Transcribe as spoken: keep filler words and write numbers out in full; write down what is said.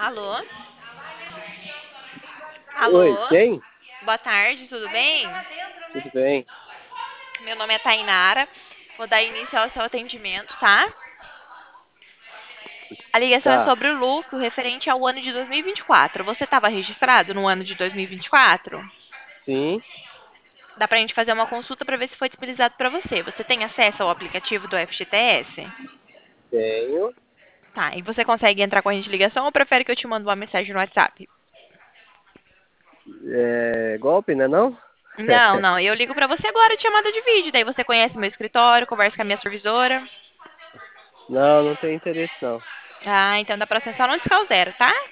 Alô? Oi, Alô? quem? Boa tarde, tudo bem? Tudo bem? Meu nome é Tainara. Vou dar início ao seu atendimento, tá? A ligação é Tá. sobre o lucro referente ao ano de dois mil e vinte e quatro. Você estava registrado no ano de dois mil e vinte e quatro? Sim, Dá pra gente fazer uma consulta para ver se foi disponibilizado para você. Você tem acesso ao aplicativo do F G T S? tenho. Tá, e você consegue entrar com a gente em ligação ou prefere que eu te mande uma mensagem no WhatsApp? É, golpe, né não? Não, não, eu ligo pra você agora de chamada de vídeo, daí você conhece meu escritório, conversa com a minha supervisora. Não, não tenho interesse não. Ah, então da próxima é só não discar o zero, tá?